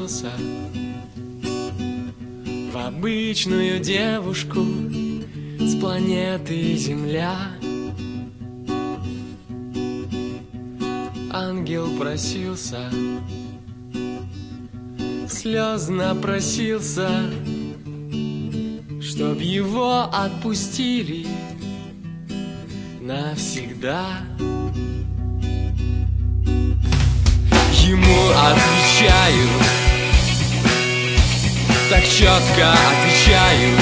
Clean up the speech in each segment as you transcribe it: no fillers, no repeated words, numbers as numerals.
влюбился в обычную девушку с планеты Земля. Ангел просился, слезно просился, чтоб его отпустили навсегда. Ему отвечают, так четко отвечают: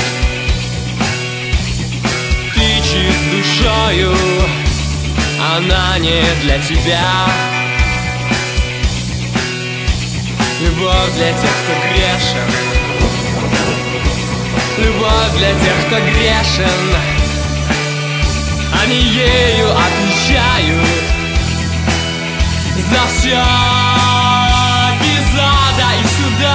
ты чист душою, она не для тебя. Любовь для тех, кто грешен, любовь для тех, кто грешен. Они ею отвечают за все без ада и суда.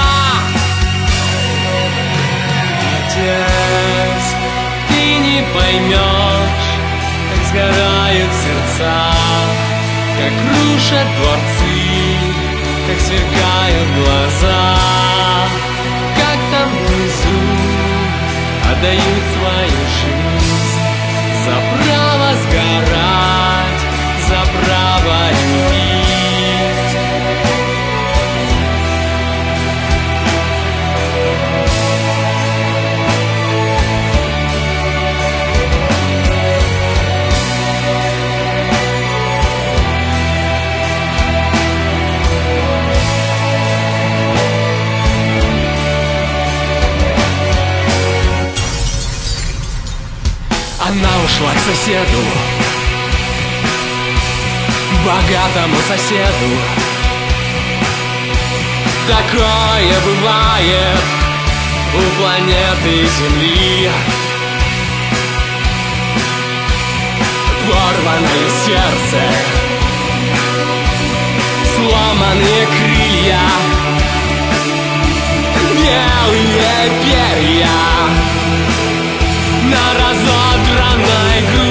Отец, ты не поймешь, как сгорают сердца, как крушат дворцы, как сверкают глаза, как там внизу отдают свою жизнь за право сгорать, за право любить. Она ушла к соседу, богатому соседу. Такое бывает у планеты Земли. Порванное сердце, сломанные крылья, белые перья на разодранной груди.